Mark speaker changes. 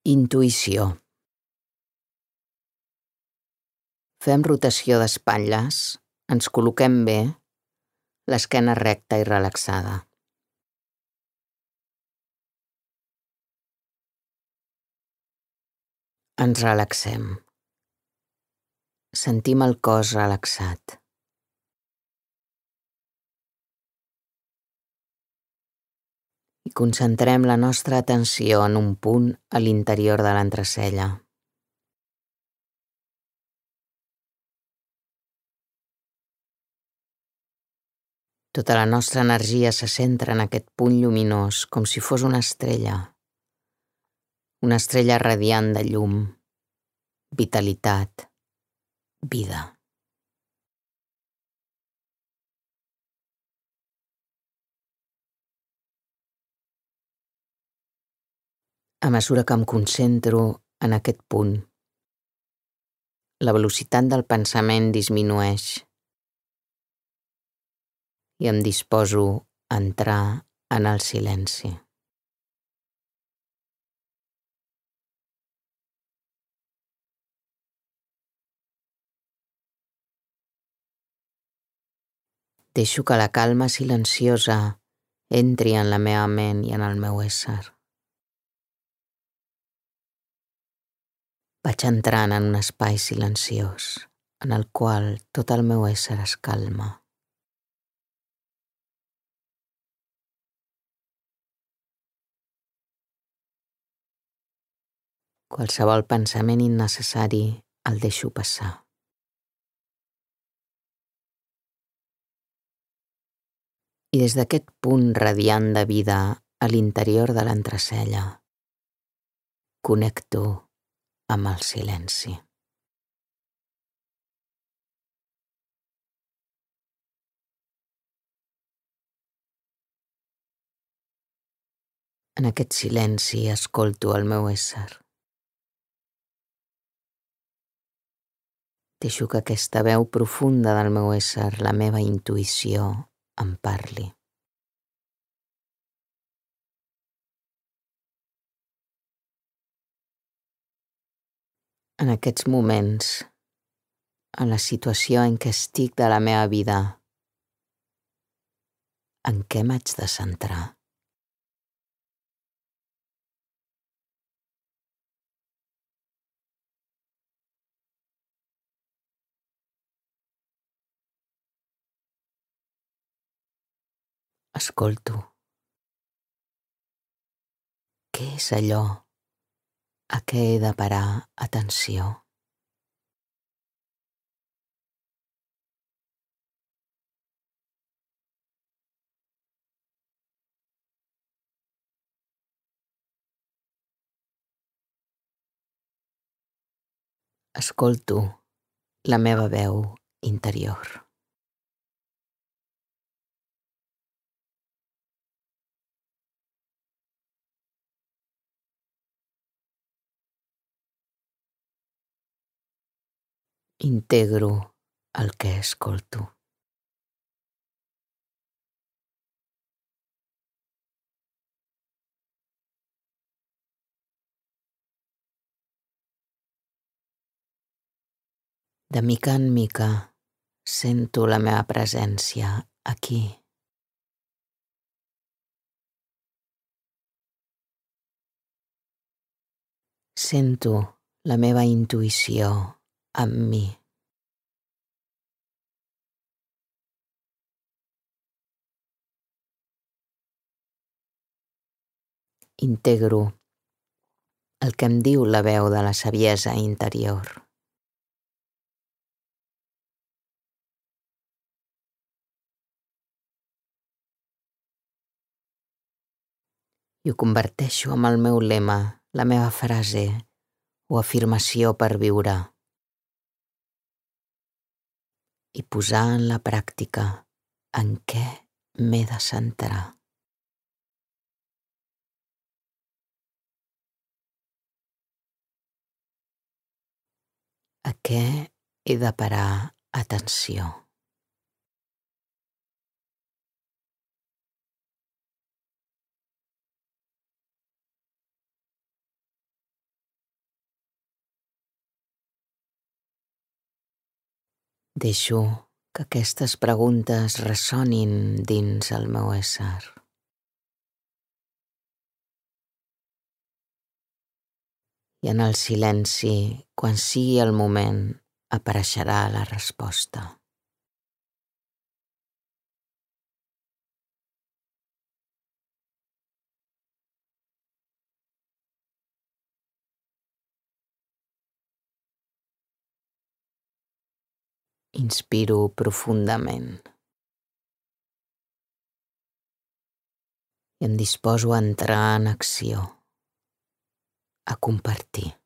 Speaker 1: Intuïció. Fem rotació d'espatlles, ens col·loquem bé, l'esquena recta i relaxada. Ens relaxem. Sentim el cos relaxat. I concentrem la nostra atenció en un punt a l'interior de l'entrecella. Tota la nostra energia se centra en aquest punt lluminós, com si fos una estrella radiant de llum, vitalitat, vida. A mesura que em concentro en aquest punt, la velocitat del pensament disminueix i em disposo a entrar en el silenci. Deixo que la calma silenciosa entri en la meva ment i en el meu ésser. Vaig entrant en un espai silenciós, en el qual tot el meu ésser es calma. Qualsevol pensament innecessari el deixo passar. I des d'aquest punt radiant de vida a l'interior de l'entrecella, connecto amb el silenci. En aquest silenci escolto el meu ésser. Deixo que aquesta veu profunda del meu ésser, la meva intuïció, em parli. En aquests moments, en la situació en què estic de la meva vida, en què m'haig de centrar? Escolto. Què és allò a què he de parar atenció? Escolto la meva veu interior. Integro el que escolto. De mica en mica sento la meva presència aquí. Sento la meva intuïció amb mi. Integro el que em diu la veu de la saviesa interior. I ho converteixo en el meu lema, la meva frase o afirmació per viure. I posar en la pràctica en què m'he de centrar. A què he de parar atenció. Deixo que aquestes preguntes ressonin dins el meu ésser. I en el silenci, quan sigui el moment, apareixerà la resposta. Inspiro profundament i em disposo a entrar en acció, a compartir.